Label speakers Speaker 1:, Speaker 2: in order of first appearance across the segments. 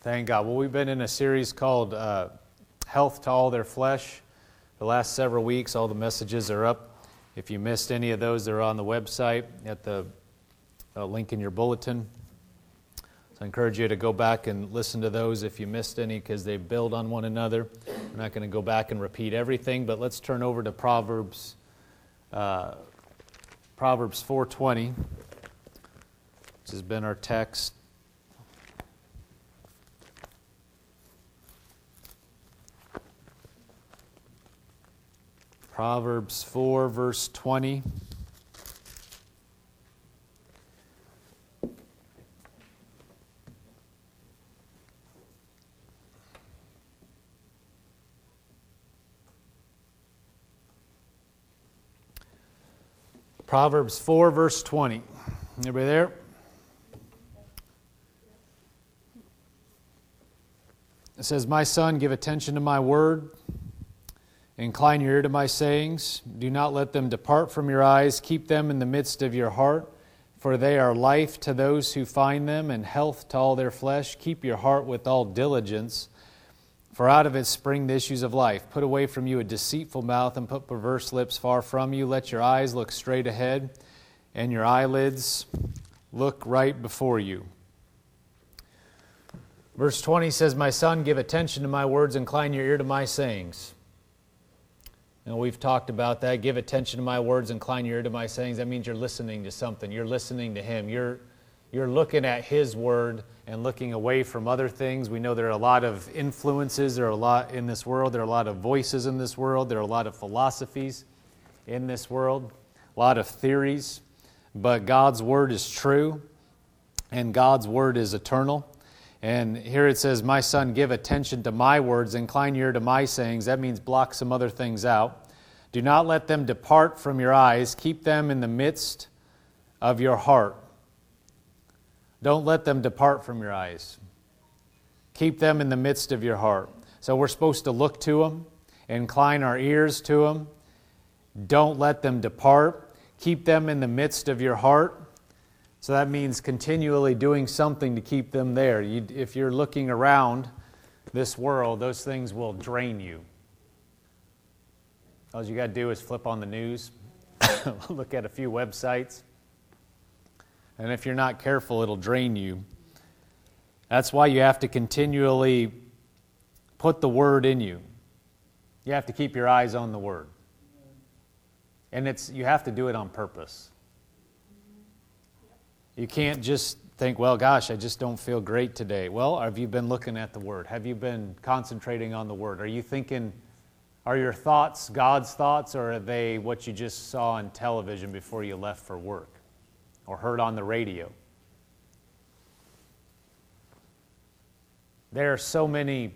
Speaker 1: Thank God. Well, we've been in a series called Health to All Their Flesh. The last several weeks, all the messages are up. If you missed any of those, they're on the website at the link in your bulletin. So I encourage you to go back and listen to those if you missed any, because they build on one another. We're not going to go back and repeat everything, but let's turn over to Proverbs 4:20, which has been our text. Proverbs 4, verse 20. Proverbs 4, verse 20. Everybody there? It says, "My son, give attention to my word. Incline your ear to my sayings. Do not let them depart from your eyes. Keep them in the midst of your heart, for they are life to those who find them and health to all their flesh. Keep your heart with all diligence, for out of it spring the issues of life. Put away from you a deceitful mouth and put perverse lips far from you. Let your eyes look straight ahead and your eyelids look right before you." Verse 20 says, "My son, give attention to my words. Incline your ear to my sayings." And we've talked about that. Give attention to my words, incline your ear to my sayings. That means you're listening to something. You're listening to Him. You're looking at His Word and looking away from other things. We know there are a lot of influences. There are a lot in this world. There are a lot of voices in this world. There are a lot of philosophies in this world, a lot of theories. But God's Word is true, and God's Word is eternal. And here it says, "My son, give attention to my words, incline your ear to my sayings." That means block some other things out. "Do not let them depart from your eyes. Keep them in the midst of your heart." Don't let them depart from your eyes. Keep them in the midst of your heart. So we're supposed to look to them, incline our ears to them. Don't let them depart. Keep them in the midst of your heart. So that means continually doing something to keep them there. If you're looking around this world, those things will drain you. All you got to do is flip on the news, look at a few websites, and if you're not careful, it'll drain you. That's why you have to continually put the Word in you. You have to keep your eyes on the Word. And you have to do it on purpose. You can't just think, well, gosh, I just don't feel great today. Well, have you been looking at the Word? Have you been concentrating on the Word? Are you thinking, are your thoughts God's thoughts, or are they what you just saw on television before you left for work or heard on the radio? There are so many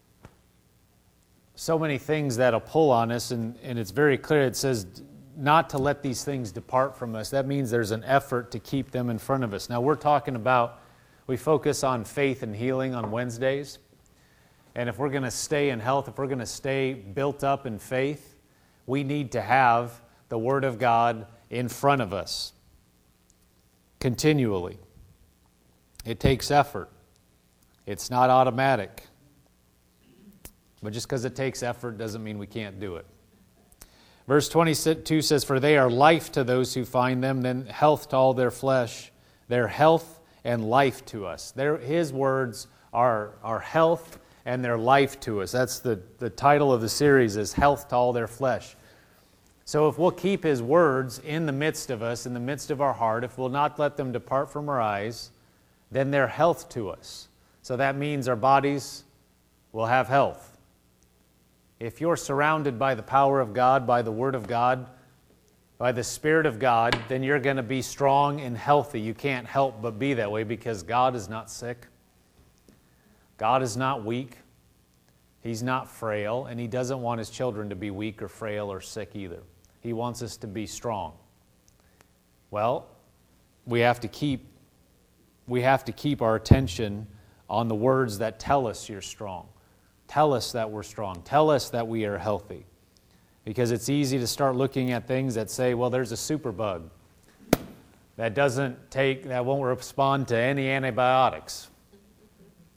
Speaker 1: things that'll pull on us, and it's very clear. It says not to let these things depart from us. That means there's an effort to keep them in front of us. Now we're talking about, we focus on faith and healing on Wednesdays. And if we're going to stay in health, if we're going to stay built up in faith, we need to have the Word of God in front of us continually. It takes effort. It's not automatic. But just because it takes effort doesn't mean we can't do it. Verse 22 says, "For they are life to those who find them, then health to all their flesh." They're health and life to us. His words are health and they're life to us. That's the title of the series, is Health to All Their Flesh. So if we'll keep His words in the midst of us, in the midst of our heart, if we'll not let them depart from our eyes, then they're health to us. So that means our bodies will have health. If you're surrounded by the power of God, by the Word of God, by the Spirit of God, then you're going to be strong and healthy. You can't help but be that way, because God is not sick. God is not weak. He's not frail, and He doesn't want His children to be weak or frail or sick either. He wants us to be strong. Well, we have to keep our attention on the words that tell us you're strong. Tell us that we're strong. Tell us that we are healthy. Because it's easy to start looking at things that say, well, there's a superbug that won't respond to any antibiotics.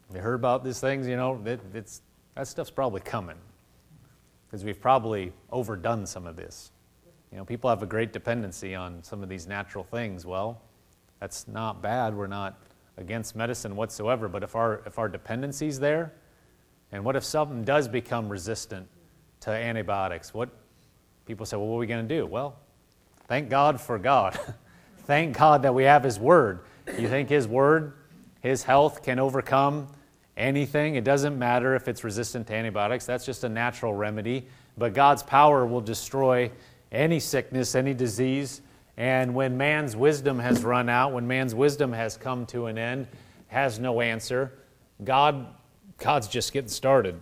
Speaker 1: You heard about these things, that stuff's probably coming. Because we've probably overdone some of this. People have a great dependency on some of these natural things. Well, that's not bad. We're not against medicine whatsoever. But if our dependency's there, and what if something does become resistant to antibiotics? What people say, well, what are we going to do? Well, thank God for God. Thank God that we have His Word. You think His Word, His health can overcome anything? It doesn't matter if it's resistant to antibiotics. That's just a natural remedy. But God's power will destroy any sickness, any disease. And when man's wisdom has run out, when man's wisdom has come to an end, has no answer, God's just getting started.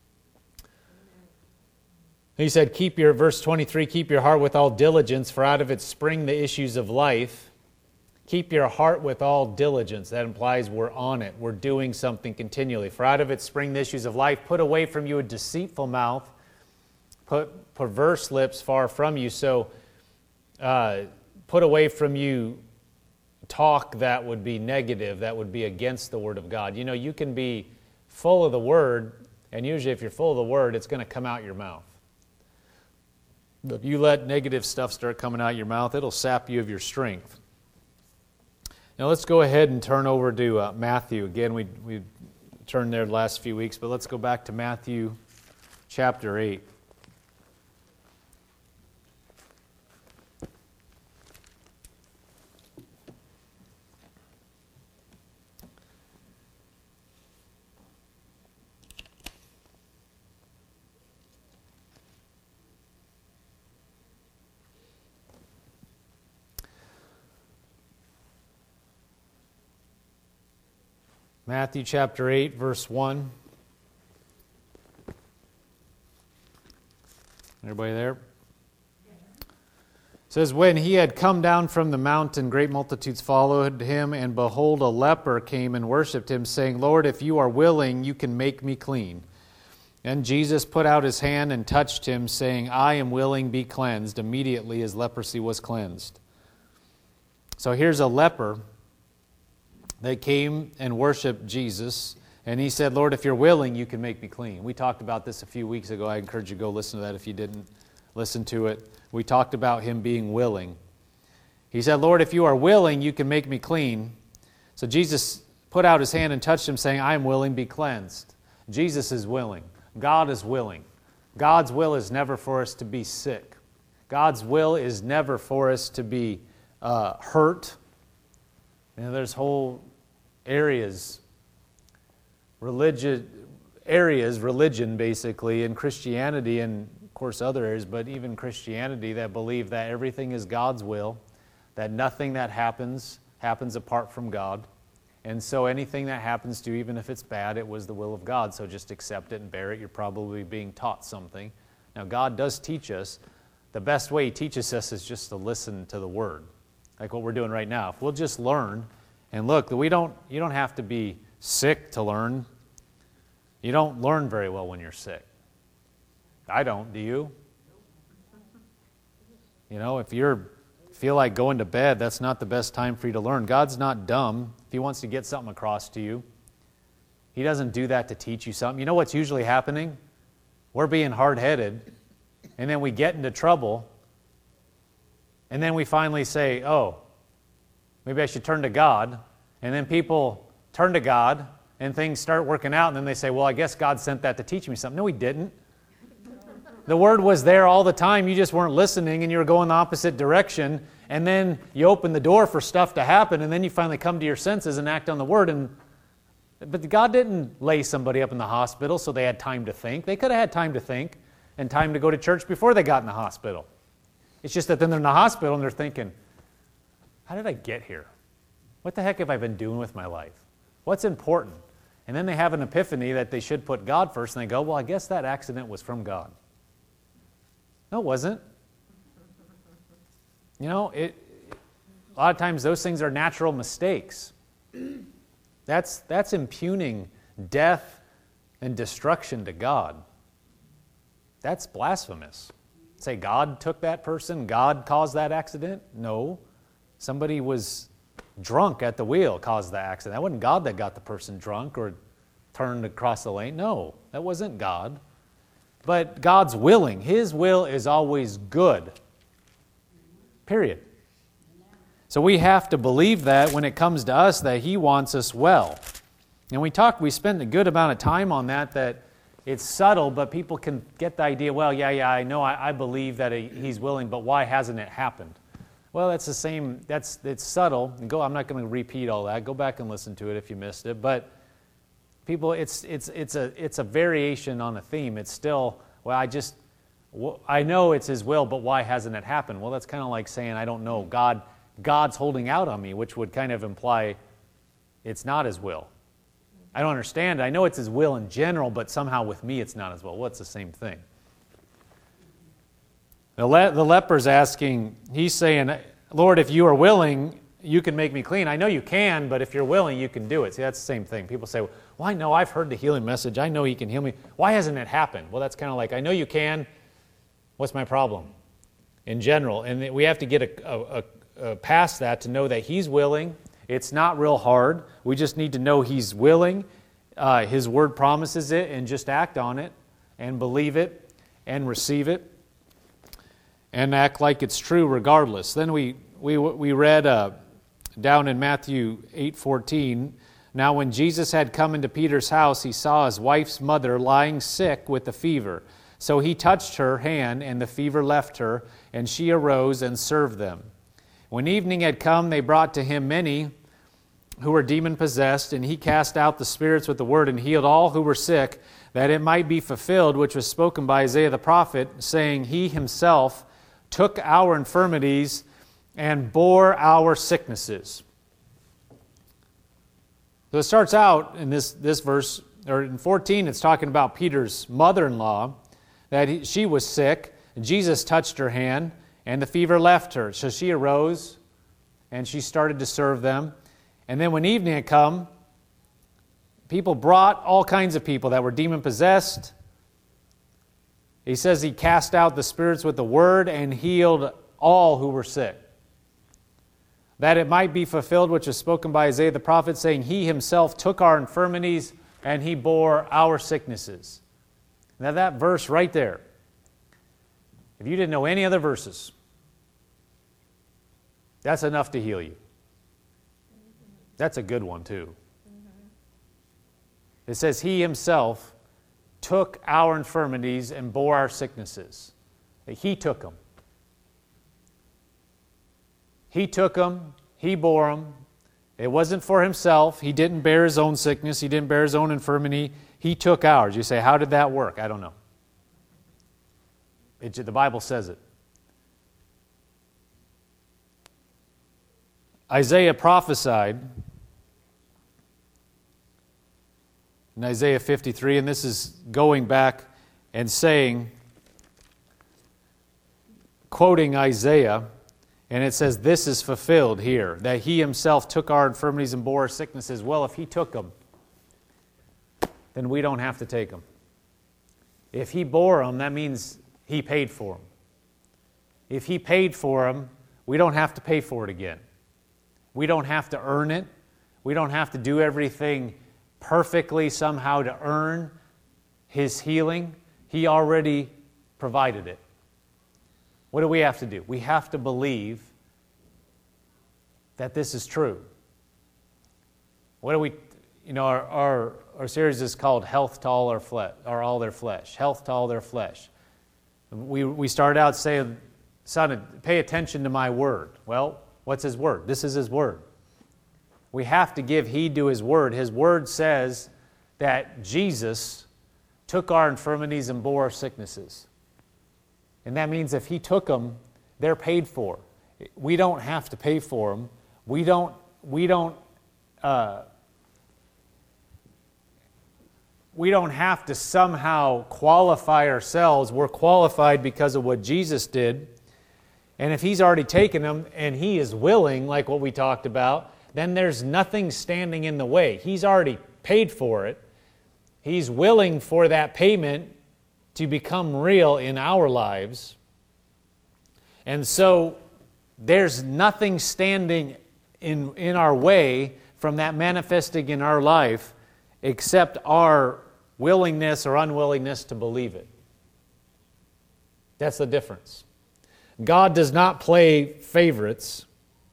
Speaker 1: He said, verse 23, keep your heart with all diligence, for out of it spring the issues of life. Keep your heart with all diligence. That implies we're on it. We're doing something continually. For out of it spring the issues of life. Put away from you a deceitful mouth. Put perverse lips far from you. So put away from you talk that would be negative, that would be against the Word of God. You can be full of the Word, and usually if you're full of the Word, it's going to come out your mouth. If you let negative stuff start coming out your mouth, it'll sap you of your strength. Now let's go ahead and turn over to Matthew. Again, we turned there the last few weeks, but let's go back to Matthew chapter 8. Matthew chapter 8, verse 1. Everybody there? It says, when he had come down from the mountain, great multitudes followed him, and behold, a leper came and worshipped him, saying, Lord, if you are willing, you can make me clean. And Jesus put out his hand and touched him, saying, I am willing, be cleansed. Immediately his leprosy was cleansed. So here's a leper. They came and worshiped Jesus, and he said, Lord, if you're willing, you can make me clean. We talked about this a few weeks ago. I encourage you to go listen to that if you didn't listen to it. We talked about him being willing. He said, Lord, if you are willing, you can make me clean. So Jesus put out his hand and touched him, saying, I am willing, be cleansed. Jesus is willing. God is willing. God's will is never for us to be sick. God's will is never for us to be hurt. There's whole religion basically, and Christianity, and of course other areas, but even Christianity, that believe that everything is God's will, that nothing that happens apart from God. And so anything that happens to you, even if it's bad, it was the will of God, so just accept it and bear it. You're probably being taught something. Now God does teach us. The best way He teaches us is just to listen to the Word, like what we're doing right now. If we'll just learn. And look, you don't have to be sick to learn. You don't learn very well when you're sick. I don't, do you? If you feel like going to bed, that's not the best time for you to learn. God's not dumb. If He wants to get something across to you, He doesn't do that to teach you something. You know what's usually happening? We're being hard-headed, and then we get into trouble, and then we finally say, oh, maybe I should turn to God. And then people turn to God and things start working out, and then they say, well, I guess God sent that to teach me something. No, He didn't. The Word was there all the time. You just weren't listening, and you were going the opposite direction. And then you open the door for stuff to happen, and then you finally come to your senses and act on the Word. But God didn't lay somebody up in the hospital so they had time to think. They could have had time to think and time to go to church before they got in the hospital. It's just that then they're in the hospital and they're thinking, how did I get here? What the heck have I been doing with my life? What's important? And then they have an epiphany that they should put God first, and they go, well, I guess that accident was from God. No, it wasn't. A lot of times those things are natural mistakes. That's impugning death and destruction to God. That's blasphemous. Say God took that person, God caused that accident? No. Somebody was drunk at the wheel caused the accident. That wasn't God that got the person drunk or turned across the lane. No, that wasn't God. But God's willing. His will is always good. Period. So we have to believe that when it comes to us, that He wants us well. And we spend a good amount of time on that it's subtle, but people can get the idea, well, yeah, I know, I believe that He's willing, but why hasn't it happened? Well, it's the same, it's subtle. I'm not going to repeat all that. Go back and listen to it if you missed it. But people, it's a variation on a theme. It's still, well, I know it's His will, but why hasn't it happened? Well, that's kind of like saying, I don't know, God's holding out on me, which would kind of imply it's not His will. I don't understand. I know it's His will in general, but somehow with me it's not His will. Well, it's the same thing. The leper's asking, he's saying, Lord, if you are willing, you can make me clean. I know you can, but if you're willing, you can do it. See, that's the same thing. People say, well, I know, I've heard the healing message. I know He can heal me. Why hasn't it happened? Well, that's kind of like, I know you can. What's my problem? In general. And we have to get past that to know that He's willing. It's not real hard. We just need to know He's willing. His Word promises it, and just act on it and believe it and receive it and act like it's true regardless. Then we read down in Matthew 8:14, now when Jesus had come into Peter's house, He saw his wife's mother lying sick with a fever. So He touched her hand, and the fever left her, and she arose and served them. When evening had come, they brought to Him many who were demon-possessed, and He cast out the spirits with the word and healed all who were sick, that it might be fulfilled, which was spoken by Isaiah the prophet, saying, He Himself took our infirmities and bore our sicknesses. So it starts out in this verse, or in 14, it's talking about Peter's mother-in-law, that she was sick, and Jesus touched her hand, and the fever left her. So she arose, and she started to serve them. And then when evening had come, people brought all kinds of people that were demon-possessed. He says He cast out the spirits with the word and healed all who were sick. That it might be fulfilled, which was spoken by Isaiah the prophet, saying, He Himself took our infirmities and He bore our sicknesses. Now that verse right there, if you didn't know any other verses, that's enough to heal you. That's a good one too. It says He Himself took our infirmities and bore our sicknesses. He took them. He took them. He bore them. It wasn't for Himself. He didn't bear His own sickness. He didn't bear His own infirmity. He took ours. You say, how did that work? I don't know. The Bible says it. Isaiah prophesied in Isaiah 53, and this is going back and saying, quoting Isaiah, and it says, this is fulfilled here, that He Himself took our infirmities and bore our sicknesses. Well, if He took them, then we don't have to take them. If He bore them, that means He paid for them. If He paid for them, we don't have to pay for it again. We don't have to earn it. We don't have to do everything perfectly somehow to earn His healing. He already provided it. What do we have to do? We have to believe that this is true. What do we, our series is called Health to All Their Flesh. Health to All Their Flesh. We started out saying, son, pay attention to my word. Well, what's His word? This is His word. We have to give heed to His word. His word says that Jesus took our infirmities and bore our sicknesses. And that means if He took them, they're paid for. We don't have to pay for them. We don't have to somehow qualify ourselves. We're qualified because of what Jesus did. And if He's already taken them and He is willing, like what we talked about, then there's nothing standing in the way. He's already paid for it. He's willing for that payment to become real in our lives. And so there's nothing standing in our way from that manifesting in our life except our willingness or unwillingness to believe it. That's the difference. God does not play favorites.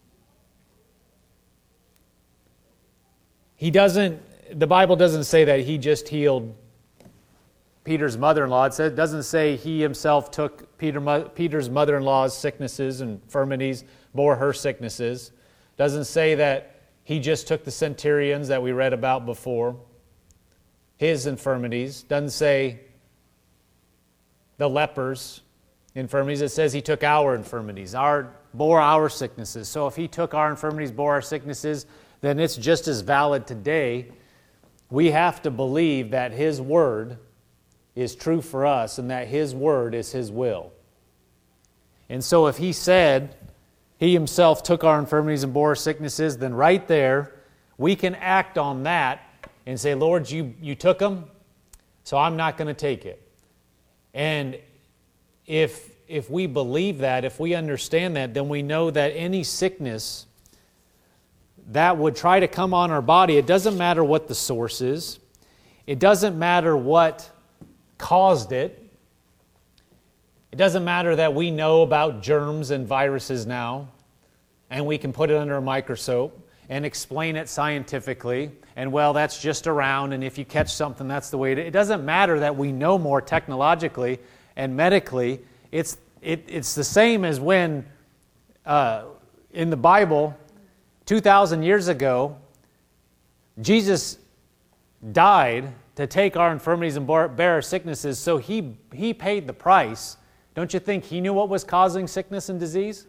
Speaker 1: The Bible doesn't say that he just healed Peter's mother-in-law. It doesn't say he himself took Peter's mother-in-law's sicknesses and infirmities, bore her sicknesses. It doesn't say that he just took the centurions that we read about before, his infirmities. It doesn't say the lepers' infirmities. It says he took our infirmities, bore our sicknesses. So if he took our infirmities, bore our sicknesses, then it's just as valid today. We have to believe that his word is true for us and that his word is his will. And so if he said he himself took our infirmities and bore our sicknesses, then right there we can act on that and say, Lord, you took them, so I'm not going to take it. And if we believe that, if we understand that, then we know that any sickness that would try to come on our body, it doesn't matter what the source is. It doesn't matter what caused it. It doesn't matter that we know about germs and viruses now, and we can put it under a microscope and explain it scientifically, and well, that's just around, and if you catch something, that's the way it doesn't matter that we know more technologically and medically. It's the same as when in the Bible, 2,000 years ago, Jesus died to take our infirmities and bear our sicknesses, so he paid the price. Don't you think he knew what was causing sickness and disease?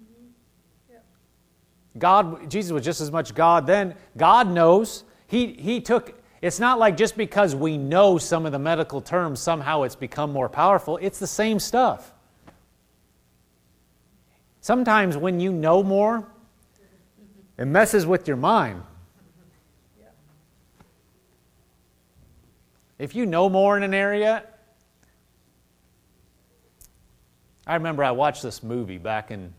Speaker 1: Mm-hmm. Yep. Jesus was just as much God then. God knows. He took. It's not like just because we know some of the medical terms, somehow it's become more powerful. It's the same stuff. Sometimes when you know more, it messes with your mind. If you know more in an area, I remember I watched this movie back in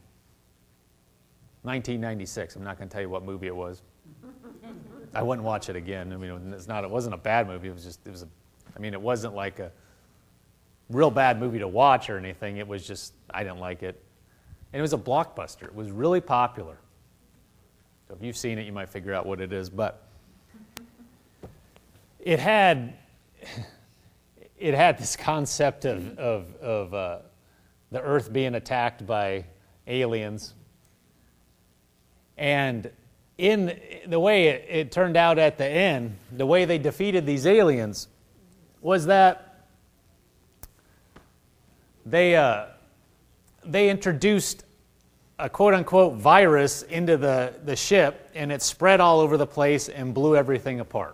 Speaker 1: 1996. I'm not going to tell you what movie it was. I wouldn't watch it again. I mean, it wasn't a bad movie. It wasn't like a real bad movie to watch or anything. It was just, I didn't like it. And it was a blockbuster. It was really popular. So if you've seen it, you might figure out what it is. But it had this concept of the earth being attacked by aliens. And in the way it turned out at the end, the way they defeated these aliens was that they introduced a quote-unquote virus into the ship, and it spread all over the place and blew everything apart.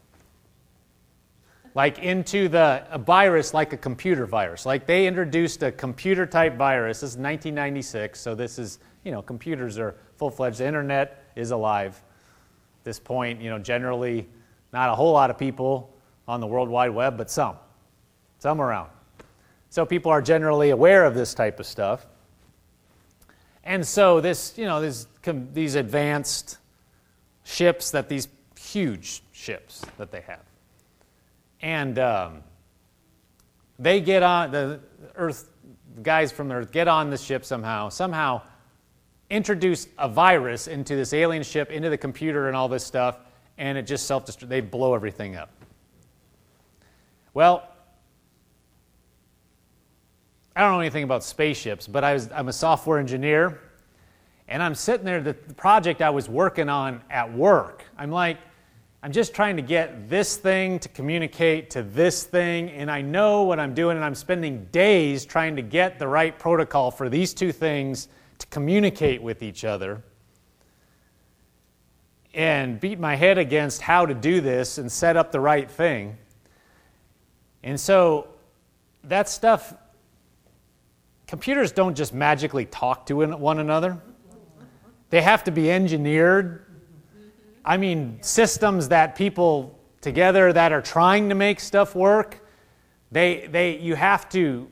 Speaker 1: Like into a virus, like a computer virus. Like they introduced a computer-type virus. This is 1996, so this is, computers are full-fledged. The internet is alive at this point. Generally not a whole lot of people on the World Wide Web, but some around. So people are generally aware of this type of stuff. And so these advanced ships, these huge ships that they have. And they get on, the guys from the Earth get on the ship somehow introduce a virus into this alien ship, into the computer and all this stuff, and it just self-destructs. They blow everything up. Well, I don't know anything about spaceships, but I'm a software engineer, and I'm sitting there, the project I was working on at work, I'm just trying to get this thing to communicate to this thing, and I know what I'm doing, and I'm spending days trying to get the right protocol for these two things to communicate with each other, and beat my head against how to do this and set up the right thing. And so that stuff, computers don't just magically talk to one another. They have to be engineered. Systems that people together that are trying to make stuff work, you have to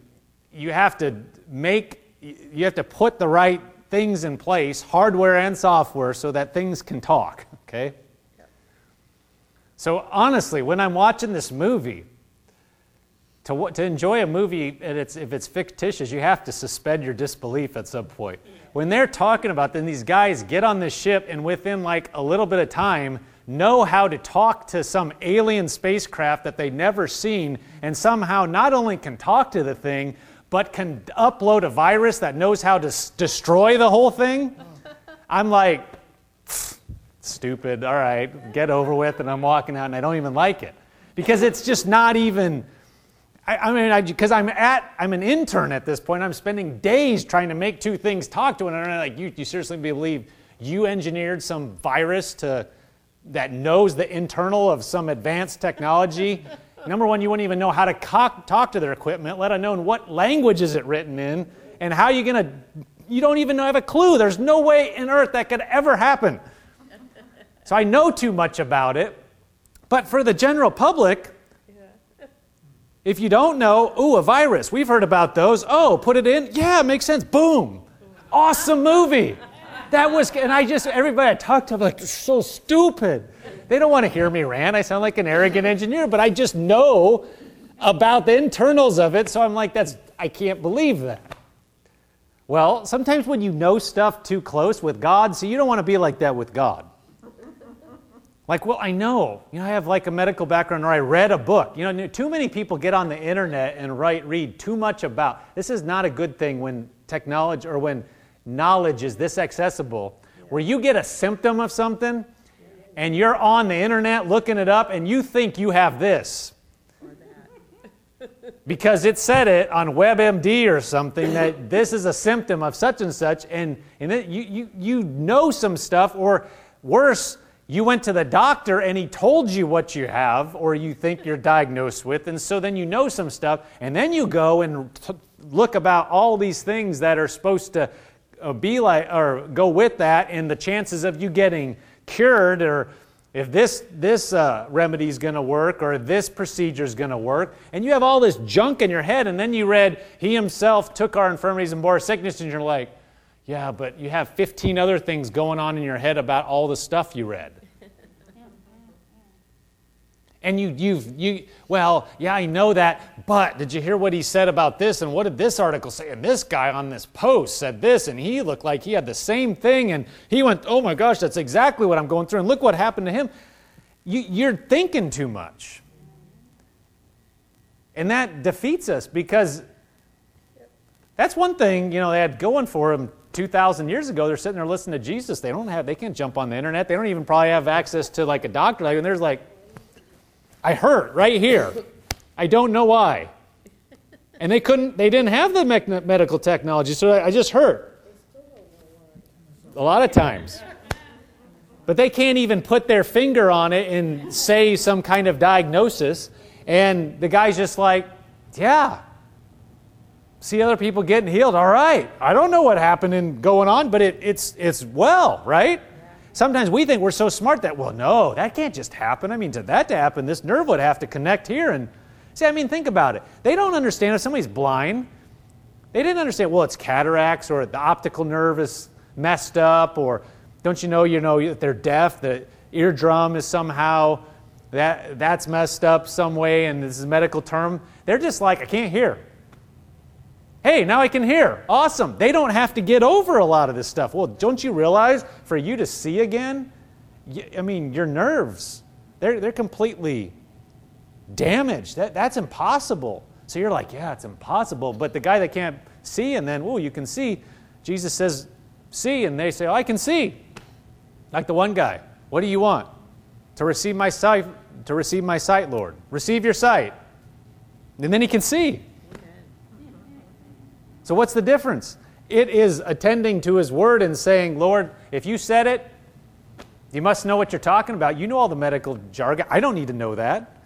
Speaker 1: put the right things in place, hardware and software, so that things can talk, okay? So honestly, when I'm watching this movie, to enjoy a movie, and if it's fictitious, you have to suspend your disbelief at some point. When they're talking about, then these guys get on this ship and within like a little bit of time, know how to talk to some alien spacecraft that they've never seen, and somehow not only can talk to the thing, but can upload a virus that knows how to destroy the whole thing. I'm like, stupid, all right, get over with, and I'm walking out and I don't even like it. Because it's just not even, because I'm an intern at this point, I'm spending days trying to make two things talk to one another. Like, you seriously believe you engineered some virus that knows the internal of some advanced technology? Number one, you wouldn't even know how to talk to their equipment, let alone what language is it written in, and how you don't even have a clue. There's no way in earth that could ever happen. So I know too much about it. But for the general public, if you don't know, a virus, we've heard about those. Oh, put it in? Yeah, it makes sense. Boom. Awesome movie. Everybody I talk to, I'm like, they're so stupid. They don't want to hear me rant. I sound like an arrogant engineer, but I just know about the internals of it, so I'm like, I can't believe that. Well, sometimes when you know stuff too close with God, so you don't want to be like that with God. Like, well, I know. I have like a medical background, or I read a book. Too many people get on the internet and read too much about. This is not a good thing when technology or when knowledge is this accessible, where you get a symptom of something and you're on the internet looking it up and you think you have this. Because it said it on WebMD or something that this is a symptom of such and such, and then you know some stuff, or worse, you went to the doctor and he told you what you have or you think you're diagnosed with, and so then you know some stuff, and then you go and look about all these things that are supposed to be like or go with that, and the chances of you getting cured, or if this remedy is going to work, or this procedure is going to work, and you have all this junk in your head, and then you read, He Himself took our infirmities and bore our sickness, and you're like, yeah, but you have 15 other things going on in your head about all the stuff you read. And I know that, but did you hear what he said about this? And what did this article say? And this guy on this post said this, and he looked like he had the same thing, and he went, oh my gosh, that's exactly what I'm going through, and look what happened to him. You're thinking too much. And that defeats us, because that's one thing, they had going for them 2,000 years ago. They're sitting there listening to Jesus. They can't jump on the internet. They don't even probably have access to like a doctor. And there's like, I hurt right here. I don't know why. And they didn't have the medical technology, so I just hurt. A lot of times. But they can't even put their finger on it and say some kind of diagnosis. And the guy's just like, yeah. See other people getting healed. All right. I don't know what happened and going on, but it's well, right? Sometimes we think we're so smart that, well, no, that can't just happen. To that to happen, this nerve would have to connect here. And think about it. They don't understand if somebody's blind. They didn't understand, well, it's cataracts, or the optical nerve is messed up, or don't you know if they're deaf, the eardrum is somehow, that's messed up some way, and this is a medical term. They're just like, I can't hear. Hey, now I can hear. Awesome. They don't have to get over a lot of this stuff. Well, don't you realize for you to see again, your nerves, they're completely damaged. That's impossible. So you're like, yeah, it's impossible. But the guy that can't see, and then, you can see, Jesus says, see, and they say, I can see. Like the one guy, what do you want? To receive my sight, Lord. Receive your sight. And then he can see. So what's the difference? It is attending to His Word and saying, Lord, if you said it, you must know what you're talking about. You know all the medical jargon. I don't need to know that.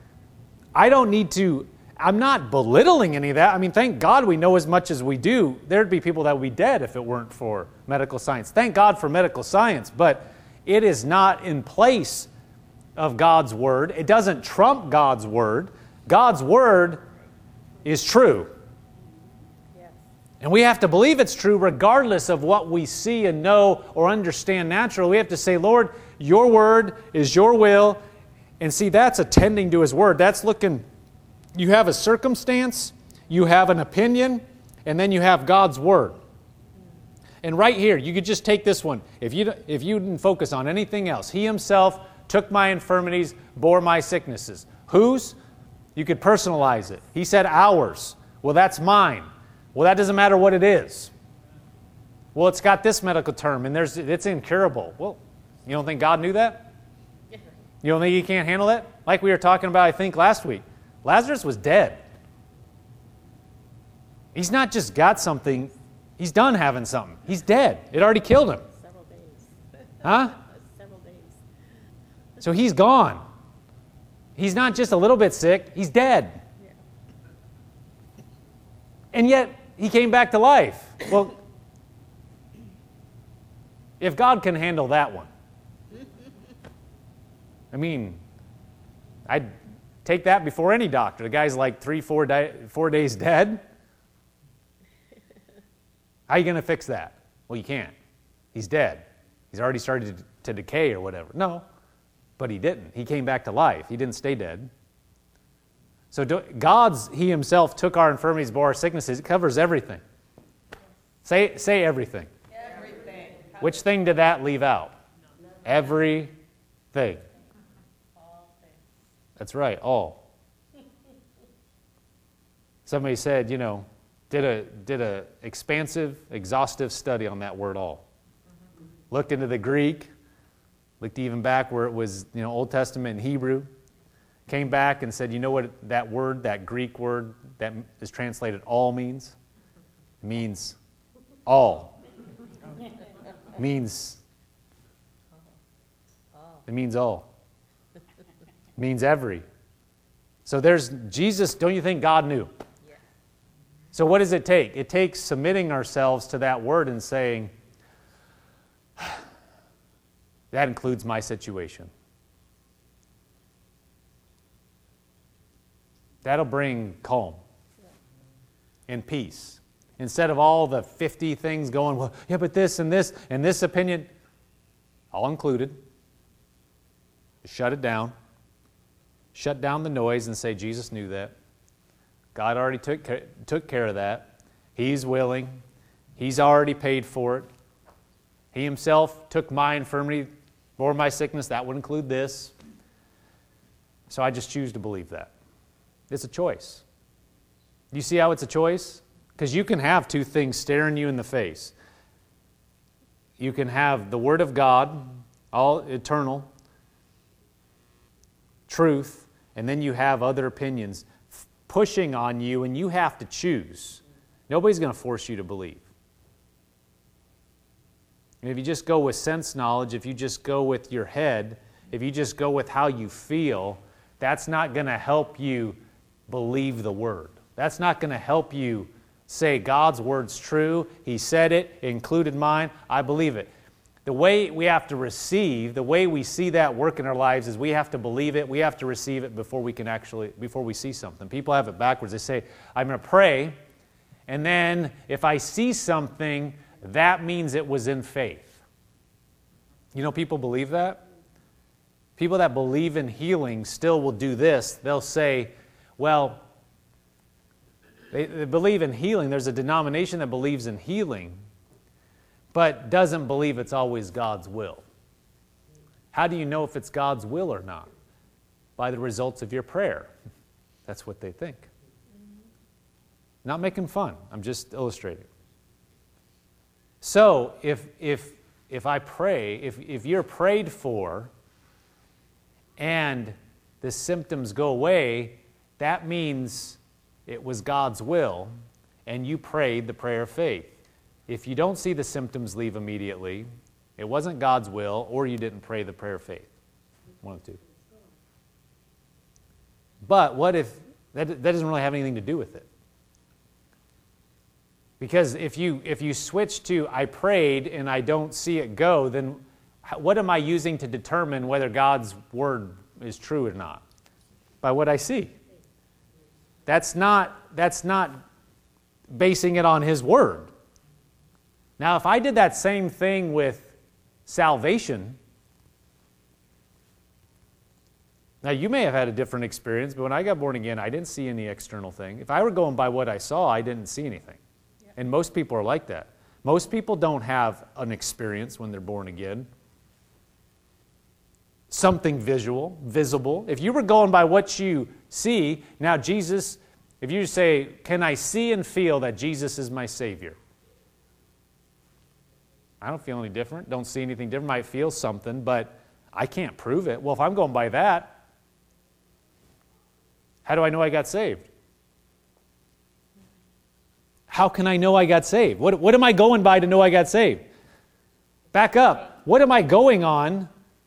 Speaker 1: I'm not belittling any of that. Thank God we know as much as we do. There'd be people that would be dead if it weren't for medical science. Thank God for medical science, but it is not in place of God's Word. It doesn't trump God's Word. God's Word is true. And we have to believe it's true regardless of what we see and know or understand naturally. We have to say, Lord, your word is your will, And see, that's attending to His Word. That's looking, you have a circumstance, you have an opinion, and then you have God's Word. And right here, you could just take this one. If you didn't focus on anything else, He Himself took my infirmities, bore my sicknesses. Whose? You could personalize it. He said ours. Well, that's mine. Well, that doesn't matter what it is. Well, it's got this medical term, and it's incurable. Well, you don't think God knew that? You don't think He can't handle that? Like we were talking about, I think, last week. Lazarus was dead. He's not just got something. He's done having something. He's dead. It already killed him.
Speaker 2: Several days.
Speaker 1: Huh?
Speaker 2: Several days.
Speaker 1: So he's gone. He's not just a little bit sick. He's dead.
Speaker 2: Yeah.
Speaker 1: And yet, He came back to life. Well, if God can handle that one, I mean, I'd take that before any doctor. The guy's like 4 days dead. How are you going to fix that? Well, you can't. He's dead. He's already started to decay or whatever. No, but He didn't. He came back to life. He didn't stay dead. So He Himself took our infirmities, bore our sicknesses. It covers everything. Say everything.
Speaker 2: Everything.
Speaker 1: Which thing did that leave out? Everything.
Speaker 2: All things.
Speaker 1: That's right, all. Somebody said, did a expansive, exhaustive study on that word all. Looked into the Greek, looked even back where it was, Old Testament and Hebrew. Came back and said, you know what that word, that Greek word that is translated all means? It means all. It means all. It means every. So there's Jesus, don't you think God knew?
Speaker 2: Yeah.
Speaker 1: So what does it take? It takes submitting ourselves to that word and saying, that includes my situation. That'll bring calm and peace. Instead of all the 50 things going, well, yeah, but this and this opinion, all included. Shut it down. Shut down the noise and say, Jesus knew that. God already took care of that. He's willing. He's already paid for it. He Himself took my infirmity, bore my sickness. That would include this. So I just choose to believe that. It's a choice. You see how it's a choice? Because you can have two things staring you in the face. You can have the Word of God, all eternal, truth, and then you have other opinions pushing on you, and you have to choose. Nobody's going to force you to believe. And if you just go with sense knowledge, if you just go with your head, if you just go with how you feel, that's not going to help you believe the Word. That's not going to help you say God's Word's true. He said it included mine. I believe it. The way we have to receive, the way we see that work in our lives is we have to believe it. We have to receive it before we see something. People have it backwards. They say, I'm going to pray, and then if I see something, that means it was in faith. People believe that? People that believe in healing still will do this. They'll say, well, they believe in healing. There's a denomination that believes in healing, but doesn't believe it's always God's will. How do you know if it's God's will or not? By the results of your prayer. That's what they think. Not making fun. I'm just illustrating. So if I pray, if you're prayed for and the symptoms go away, that means it was God's will and you prayed the prayer of faith. If you don't see the symptoms leave immediately, it wasn't God's will or you didn't pray the prayer of faith. One of the two. But what if that doesn't really have anything to do with it? Because if you switch to I prayed and I don't see it go, then what am I using to determine whether God's word is true or not? By what I see. That's not basing it on His word. Now, if I did that same thing with salvation, Now, you may have had a different experience, but when I got born again, I didn't see any external thing. If I were going by what I saw, I didn't see anything.
Speaker 2: Yeah.
Speaker 1: And most people are like that. Most people don't have an experience when they're born again. Something visible. If you were going by what you see, now Jesus, if you say, can I see and feel that Jesus is my Savior? I don't feel any different, don't see anything different. Might feel something, but I can't prove it. Well, if I'm going by that, how do I know I got saved? How can I know I got saved? What am I going by to know I got saved? Back up. What am I going on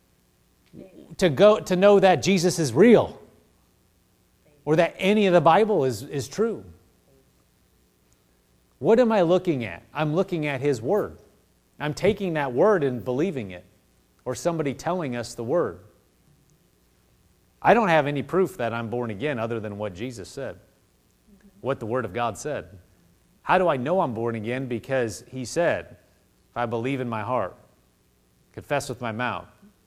Speaker 1: to know that Jesus is real? Or that any of the Bible is true? What am I looking at? I'm looking at His Word. I'm taking that Word and believing it. Or somebody telling us the Word. I don't have any proof that I'm born again other than what Jesus said. What the Word of God said. How do I know I'm born again? Because He said, if I believe in my heart, confess with my mouth,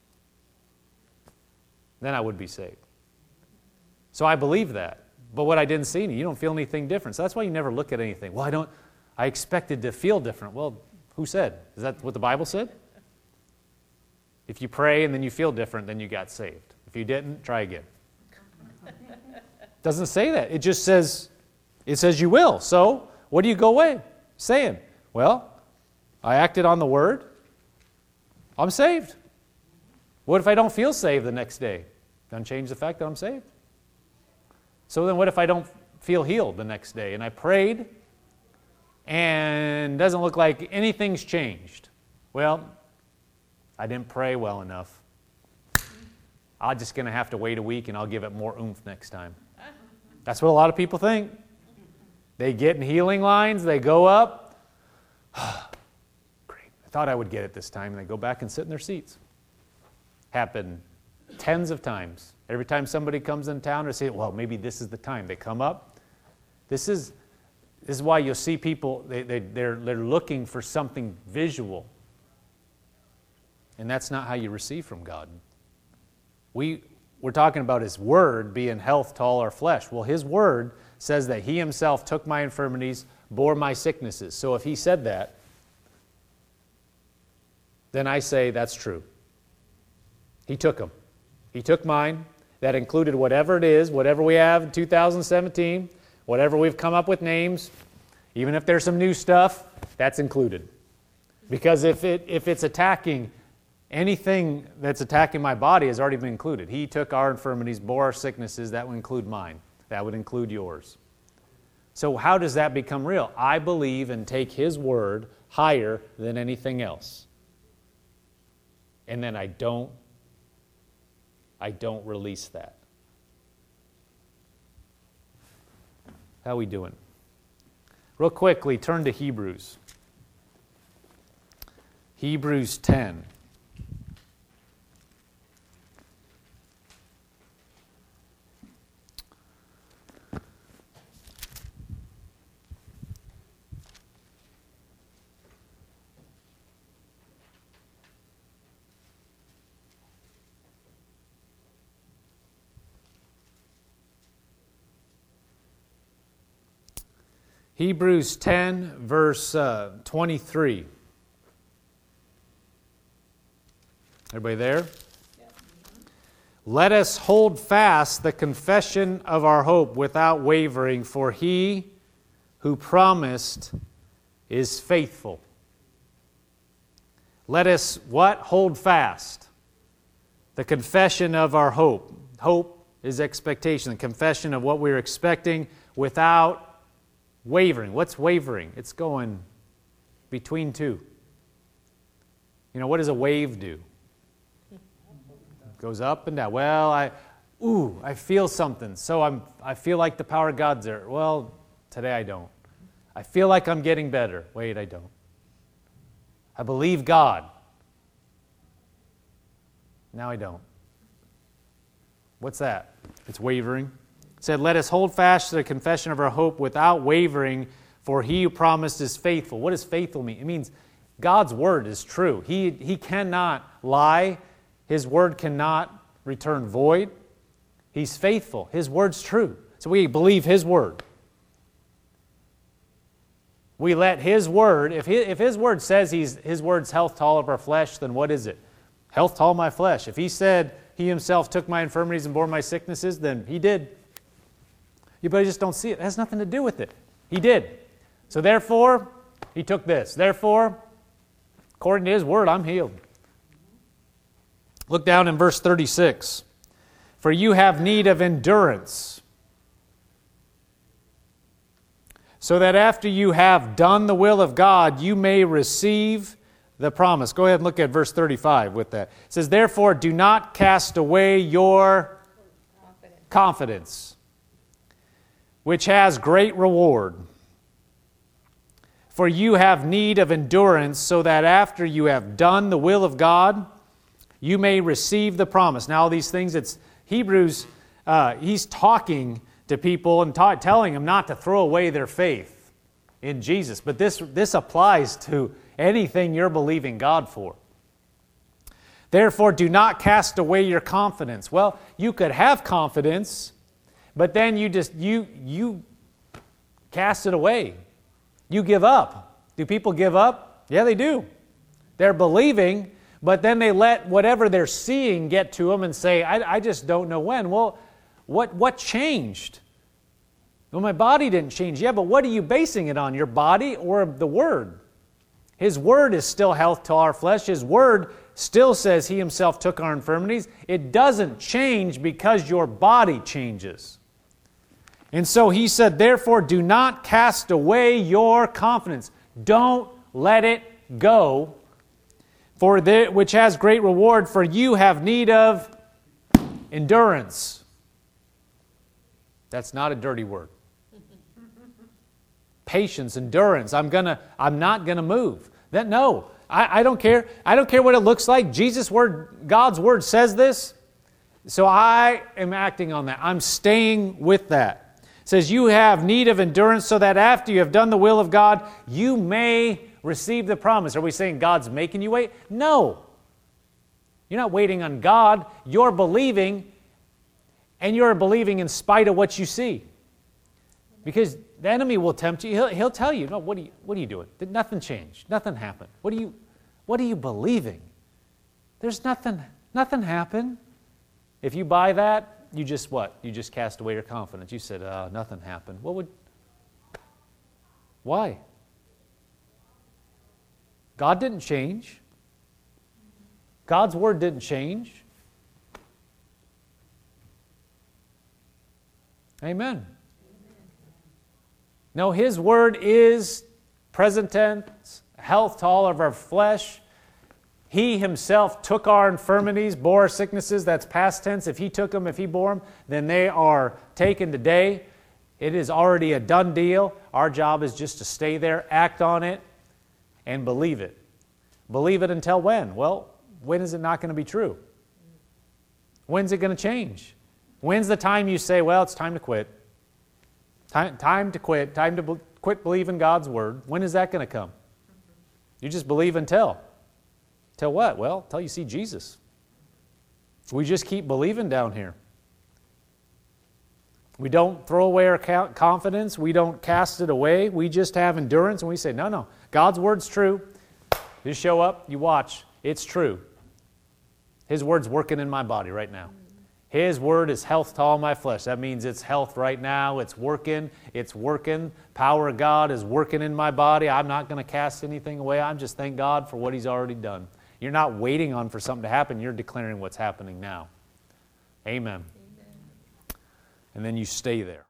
Speaker 1: then I would be saved. So I believe that. But what I didn't see, you don't feel anything different. So that's why you never look at anything. Well, I expected to feel different. Well, who said? Is that what the Bible said? If you pray and then you feel different, then you got saved. If you didn't, try again. Doesn't say that. It just says, you will. So, what do you go away saying? Well, I acted on the Word. I'm saved. What if I don't feel saved the next day? Doesn't change the fact that I'm saved. So then what if I don't feel healed the next day? And I prayed, and doesn't look like anything's changed. Well, I didn't pray well enough. I'm just going to have to wait a week, and I'll give it more oomph next time. That's what a lot of people think. They get in healing lines, they go up. Great, I thought I would get it this time, and they go back and sit in their seats. Happened tens of times. Every time somebody comes in town or say, well, maybe this is the time. They come up. This is why you'll see people, they're looking for something visual. And that's not how you receive from God. We're talking about His Word being health to all our flesh. Well, His Word says that He Himself took my infirmities, bore my sicknesses. So if He said that, then I say that's true. He took them. He took mine. That included whatever it is, whatever we have in 2017, whatever we've come up with names, even if there's some new stuff, that's included. Because if it's attacking, anything that's attacking my body has already been included. He took our infirmities, bore our sicknesses, that would include mine. That would include yours. So how does that become real? I believe and take His Word higher than anything else. And then I don't release that. How are we doing? Real quickly, turn to Hebrews. Hebrews 10. Hebrews 10, verse 23. Everybody there?
Speaker 2: Yep.
Speaker 1: Let us hold fast the confession of our hope without wavering, for He who promised is faithful. Let us what? Hold fast. The confession of our hope. Hope is expectation, the confession of what we're expecting without wavering. What's wavering? It's going between two. You know, what does a wave do? It goes up and down. Well, I feel something, so I feel like the power of God's there. Well, today I don't. I feel like I'm getting better. Wait, I don't. I believe God. Now I don't. What's that? It's wavering. It said, let us hold fast to the confession of our hope without wavering, for He who promised is faithful. What does faithful mean? It means God's Word is true. He cannot lie. His Word cannot return void. He's faithful. His word's true. So we believe His word. We let His word, if His word says His word's health to all of our flesh, then what is it? Health to all my flesh. If He said He Himself took my infirmities and bore my sicknesses, then He did. You but just don't see it. It has nothing to do with it. He did. So therefore, He took this. Therefore, according to His word, I'm healed. Look down in verse 36. For you have need of endurance, so that after you have done the will of God, you may receive the promise. Go ahead and look at verse 35 with that. It says, therefore, do not cast away your confidence, which has great reward. For you have need of endurance, so that after you have done the will of God, you may receive the promise. Now, all these things, it's Hebrews, he's talking to people and telling them not to throw away their faith in Jesus. But this applies to anything you're believing God for. Therefore, do not cast away your confidence. Well, you could have confidence, but then you cast it away. You give up. Do people give up? Yeah, they do. They're believing, but then they let whatever they're seeing get to them and say, I just don't know when. Well, what changed? Well, my body didn't change. Yeah, but what are you basing it on? Your body or the Word? His Word is still health to our flesh. His Word still says He Himself took our infirmities. It doesn't change because your body changes. And so He said, therefore, do not cast away your confidence. Don't let it go, which has great reward, for you have need of endurance. That's not a dirty word. Patience, endurance. I'm not gonna move. I don't care. I don't care what it looks like. God's word says this, so I am acting on that. I'm staying with that. It says you have need of endurance, so that after you have done the will of God, you may receive the promise. Are we saying God's making you wait? No. You're not waiting on God. You're believing, and you're believing in spite of what you see. Because the enemy will tempt you. He'll tell you, no, what are you doing? Nothing changed. Nothing happened. What are you believing? There's nothing happened. If you buy that, you just what? You just cast away your confidence. You said, nothing happened. Why? God didn't change. God's word didn't change. Amen. No, His word is present tense, health to all of our flesh. He Himself took our infirmities, bore our sicknesses. That's past tense. If He took them, if He bore them, then they are taken today. It is already a done deal. Our job is just to stay there, act on it, and believe it. Believe it until when? Well, when is it not going to be true? When's it going to change? When's the time you say, well, it's time to quit? Time to quit. Time to quit believing God's word. When is that going to come? You just believe until. Till what? Well, till you see Jesus. We just keep believing down here. We don't throw away our confidence. We don't cast it away. We just have endurance, and we say, no, God's word's true. You show up, you watch. It's true. His word's working in my body right now. His word is health to all my flesh. That means it's health right now. It's working. It's working. Power of God is working in my body. I'm not going to cast anything away. I'm just thank God for what He's already done. You're not waiting on for something to happen. You're declaring what's happening now. Amen. And then you stay there.